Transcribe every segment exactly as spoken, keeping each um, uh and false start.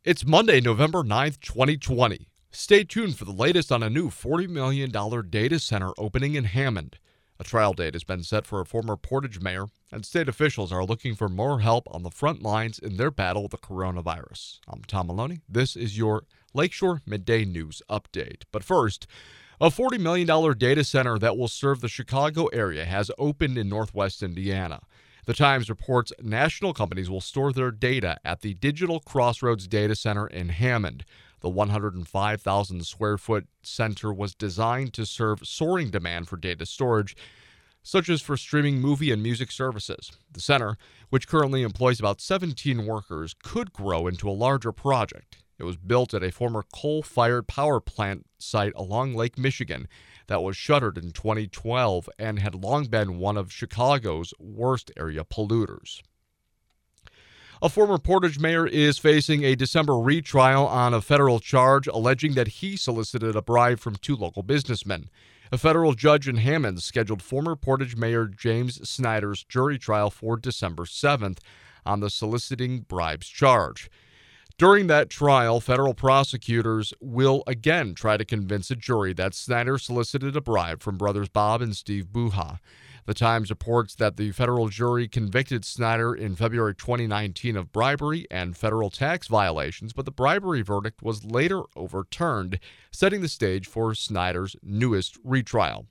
It's Monday, November ninth, twenty twenty. Stay tuned for the latest on a new forty million dollars data center opening in Hammond. A trial date has been set for a former Portage mayor, and state officials are looking for more help on the front lines in their battle with the coronavirus. I'm Tom Maloney. This is your Lakeshore Midday News Update. But first, a forty million dollars data center that will serve the Chicago area has opened in northwest Indiana. The Times reports national companies will store their data at the Digital Crossroads Data Center in Hammond. The one hundred five thousand square foot center was designed to serve soaring demand for data storage, such as for streaming movie and music services. The center, which currently employs about seventeen workers, could grow into a larger project. It was built at a former coal-fired power plant site along Lake Michigan that was shuttered in twenty twelve and had long been one of Chicago's worst area polluters. A former Portage mayor is facing a December retrial on a federal charge alleging that he solicited a bribe from two local businessmen. A federal judge in Hammond scheduled former Portage Mayor James Snyder's jury trial for December seventh on the soliciting bribes charge. During that trial, federal prosecutors will again try to convince a jury that Snyder solicited a bribe from brothers Bob and Steve Buha. The Times reports that the federal jury convicted Snyder in February twenty nineteen of bribery and federal tax violations, but the bribery verdict was later overturned, setting the stage for Snyder's newest retrial.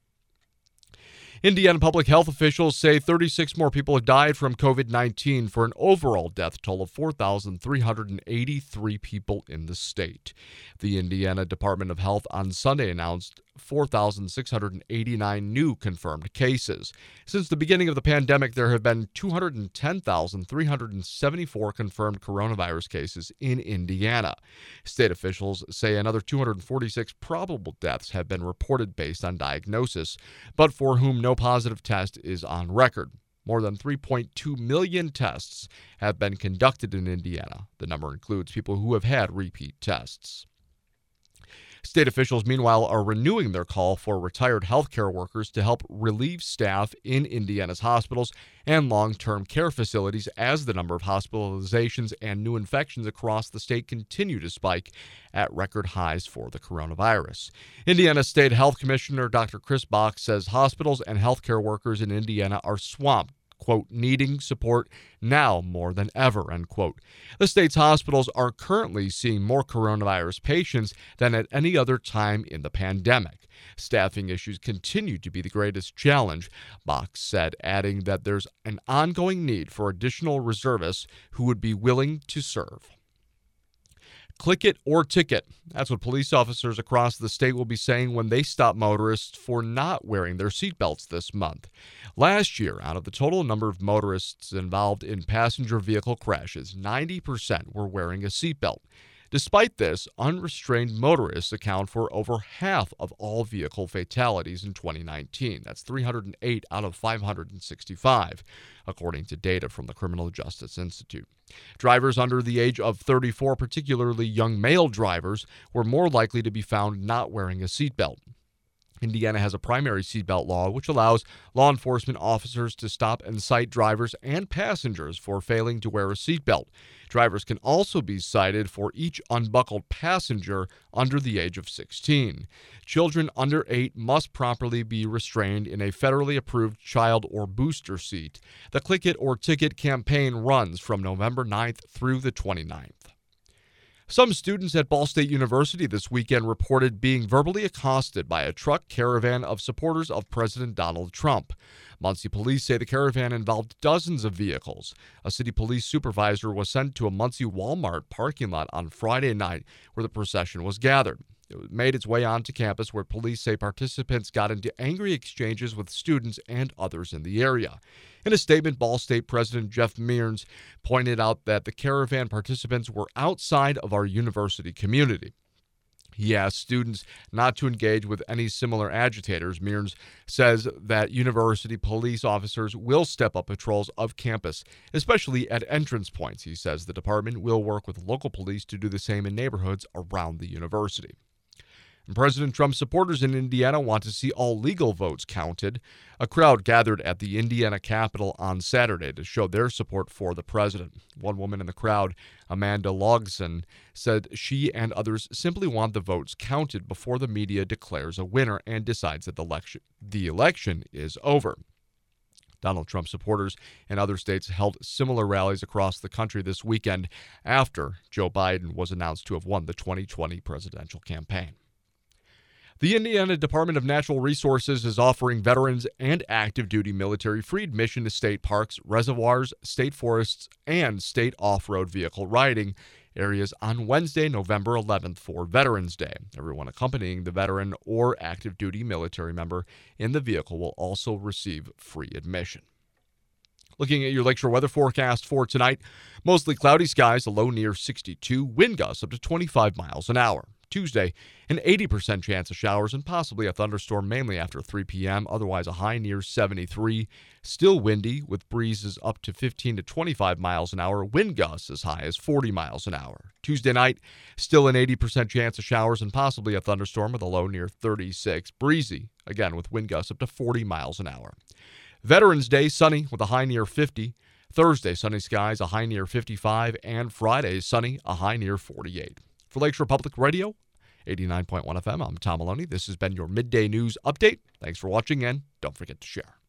Indiana public health officials say thirty-six more people have died from covid nineteen for an overall death toll of four thousand three hundred eighty-three people in the state. The Indiana Department of Health on Sunday announced four thousand six hundred eighty-nine new confirmed cases. Since the beginning of the pandemic, there have been two hundred ten thousand three hundred seventy-four confirmed coronavirus cases in Indiana. State officials say another two hundred forty-six probable deaths have been reported based on diagnosis, but for whom no positive test is on record. More than three point two million tests have been conducted in Indiana. The number includes people who have had repeat tests. State officials, meanwhile, are renewing their call for retired healthcare workers to help relieve staff in Indiana's hospitals and long-term care facilities as the number of hospitalizations and new infections across the state continue to spike at record highs for the coronavirus. Indiana State Health Commissioner Doctor Chris Bach says hospitals and healthcare workers in Indiana are swamped, quote, needing support now more than ever, end quote. The state's hospitals are currently seeing more coronavirus patients than at any other time in the pandemic. Staffing issues continue to be the greatest challenge, Bach said, adding that there's an ongoing need for additional reservists who would be willing to serve. Click it or ticket. That's what police officers across the state will be saying when they stop motorists for not wearing their seatbelts this month. Last year, out of the total number of motorists involved in passenger vehicle crashes, ninety percent were wearing a seatbelt. Despite this, unrestrained motorists account for over half of all vehicle fatalities in twenty nineteen. That's three hundred eight out of five hundred sixty-five, according to data from the Criminal Justice Institute. Drivers under the age of thirty-four, particularly young male drivers, were more likely to be found not wearing a seatbelt. Indiana has a primary seatbelt law which allows law enforcement officers to stop and cite drivers and passengers for failing to wear a seatbelt. Drivers can also be cited for each unbuckled passenger under the age of sixteen. Children under eight must properly be restrained in a federally approved child or booster seat. The Click It or Ticket campaign runs from November ninth through the twenty-ninth. Some students at Ball State University this weekend reported being verbally accosted by a truck caravan of supporters of President Donald Trump. Muncie police say the caravan involved dozens of vehicles. A city police supervisor was sent to a Muncie Walmart parking lot on Friday night where the procession was gathered. It made its way onto campus where police say participants got into angry exchanges with students and others in the area. In a statement, Ball State President Jeff Mearns pointed out that the caravan participants were outside of our university community. He asked students not to engage with any similar agitators. Mearns says that university police officers will step up patrols of campus, especially at entrance points. He says the department will work with local police to do the same in neighborhoods around the university. And President Trump's supporters in Indiana want to see all legal votes counted. A crowd gathered at the Indiana Capitol on Saturday to show their support for the president. One woman in the crowd, Amanda Logson, said she and others simply want the votes counted before the media declares a winner and decides that the election, the election is over. Donald Trump supporters in other states held similar rallies across the country this weekend after Joe Biden was announced to have won the twenty twenty presidential campaign. The Indiana Department of Natural Resources is offering veterans and active duty military free admission to state parks, reservoirs, state forests, and state off-road vehicle riding areas on Wednesday, November eleventh for Veterans Day. Everyone accompanying the veteran or active duty military member in the vehicle will also receive free admission. Looking at your lakeshore weather forecast for tonight, mostly cloudy skies, a low near sixty-two, wind gusts up to twenty-five miles an hour. Tuesday, an eighty percent chance of showers and possibly a thunderstorm mainly after three p.m., otherwise a high near seventy-three. Still windy with breezes up to fifteen to twenty-five miles an hour, wind gusts as high as forty miles an hour. Tuesday night, still an eighty percent chance of showers and possibly a thunderstorm with a low near thirty-six. Breezy, again with wind gusts up to forty miles an hour. Veterans Day, sunny with a high near fifty. Thursday, sunny skies, a high near fifty-five. And Friday, sunny, a high near forty-eight. For Lakeshore Public Radio, eighty-nine point one F M, I'm Tom Maloney. This has been your Midday News Update. Thanks for watching, and don't forget to share.